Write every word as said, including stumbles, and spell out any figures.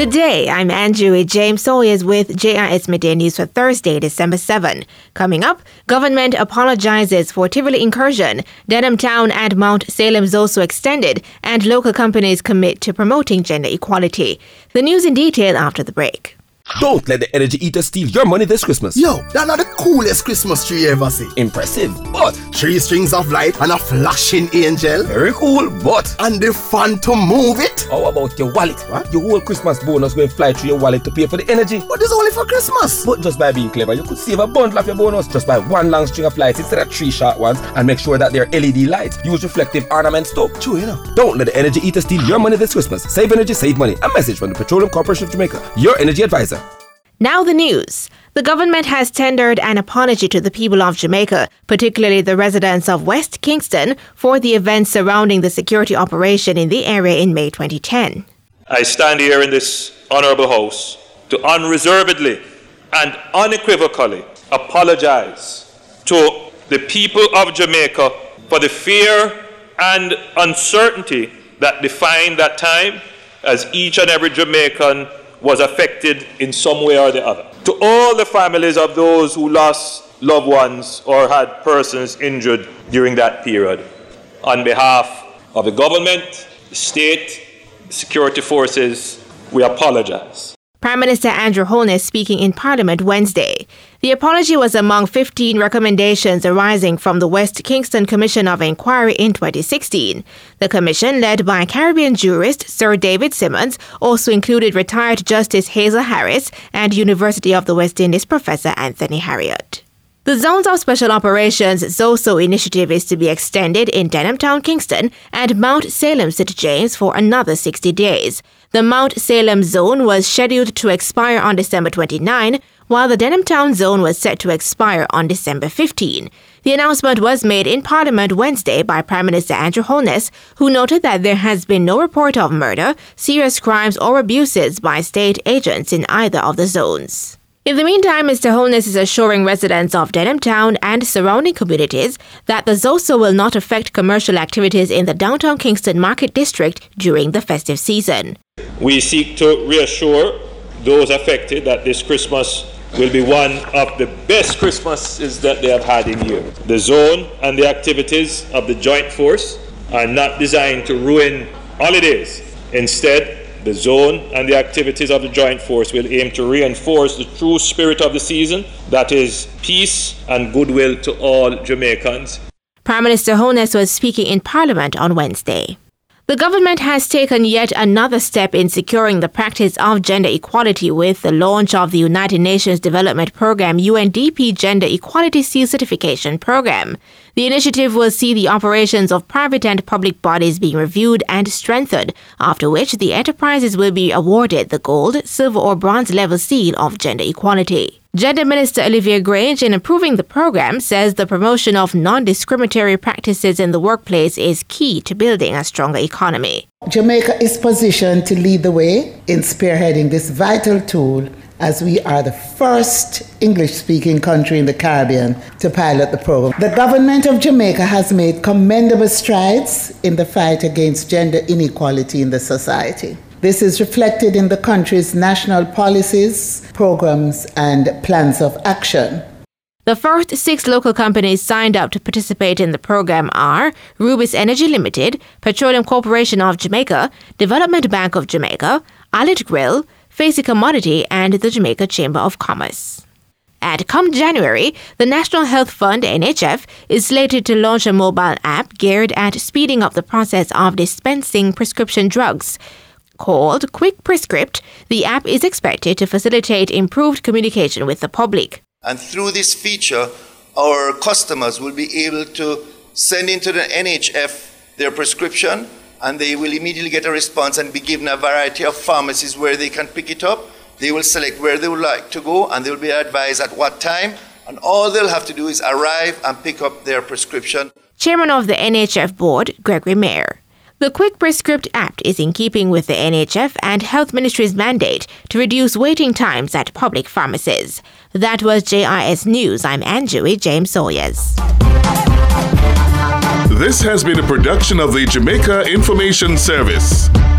Good day, I'm Andrew James Sawyers with J I S Midday News for Thursday, December seventh. Coming up, government apologizes for Tivoli incursion, Denham Town and Mount Salem Zoso extended, and local companies commit to promoting gender equality. The news in detail after the break. Don't let the energy eater steal your money this Christmas. Yo, that's not the coolest Christmas tree you ever see. Impressive, but three strings of light and a flashing angel. Very cool, but and the fun to move it. How about your wallet? What? Your whole Christmas bonus going to fly through your wallet to pay for the energy. But this is only for Christmas. But just by being clever, you could save a bundle of your bonus. Just buy one long string of lights instead of three short ones, and make sure that they're L E D lights. Use reflective ornaments too. True, you know. Don't let the energy eater steal your money this Christmas. Save energy, save money. A message from the Petroleum Corporation of Jamaica, your energy advisor. Now the news. The government has tendered an apology to the people of Jamaica, particularly the residents of West Kingston, for the events surrounding the security operation in the area in May twenty ten. I stand here in this honourable house to unreservedly and unequivocally apologize to the people of Jamaica for the fear and uncertainty that defined that time, as each and every Jamaican was affected in some way or the other. To all the families of those who lost loved ones or had persons injured during that period, on behalf of the government, the state, the security forces, we apologize. Prime Minister Andrew Holness speaking in Parliament Wednesday. The apology was among fifteen recommendations arising from the West Kingston Commission of Inquiry in twenty sixteen. The commission, led by Caribbean jurist Sir David Simmons, also included retired Justice Hazel Harris and University of the West Indies Professor Anthony Harriott. The Zones of Special Operations Zoso initiative is to be extended in Denham Town, Kingston, and Mount Salem, Saint James for another sixty days. The Mount Salem zone was scheduled to expire on December twenty-ninth, while the Denham Town zone was set to expire on December fifteenth. The announcement was made in Parliament Wednesday by Prime Minister Andrew Holness, who noted that there has been no report of murder, serious crimes, or abuses by state agents in either of the zones. In the meantime, Mister Holness is assuring residents of Denham Town and surrounding communities that the Zoso will not affect commercial activities in the downtown Kingston Market District during the festive season. We seek to reassure those affected that this Christmas will be one of the best Christmases that they have had in years. The zone and the activities of the joint force are not designed to ruin holidays. Instead, the zone and the activities of the joint force will aim to reinforce the true spirit of the season, that is, peace and goodwill to all Jamaicans. Prime Minister Holness was speaking in Parliament on Wednesday. The government has taken yet another step in securing the practice of gender equality with the launch of the United Nations Development Programme U N D P Gender Equality Seal Certification Programme. The initiative will see the operations of private and public bodies being reviewed and strengthened, after which the enterprises will be awarded the gold, silver or bronze level seal of gender equality. Gender Minister Olivia Grange, in approving the program, says the promotion of non-discriminatory practices in the workplace is key to building a stronger economy. Jamaica is positioned to lead the way in spearheading this vital tool, as we are the first English-speaking country in the Caribbean to pilot the program. The government of Jamaica has made commendable strides in the fight against gender inequality in the society. This is reflected in the country's national policies, programs, and plans of action. The first six local companies signed up to participate in the program are Rubis Energy Limited, Petroleum Corporation of Jamaica, Development Bank of Jamaica, Alit Grill, Facey Commodity, and the Jamaica Chamber of Commerce. And come January, the National Health Fund, N H F, is slated to launch a mobile app geared at speeding up the process of dispensing prescription drugs. Called Quick Prescript, the app is expected to facilitate improved communication with the public. And through this feature, our customers will be able to send into the N H F their prescription, and they will immediately get a response and be given a variety of pharmacies where they can pick it up. They will select where they would like to go, and they will be advised at what time, and all they'll have to do is arrive and pick up their prescription. Chairman of the N H F Board, Gregory Mayer. The Quick Prescript app is in keeping with the N H F and Health Ministry's mandate to reduce waiting times at public pharmacies. That was J I S News. I'm Andrew James Sawyers. This has been a production of the Jamaica Information Service.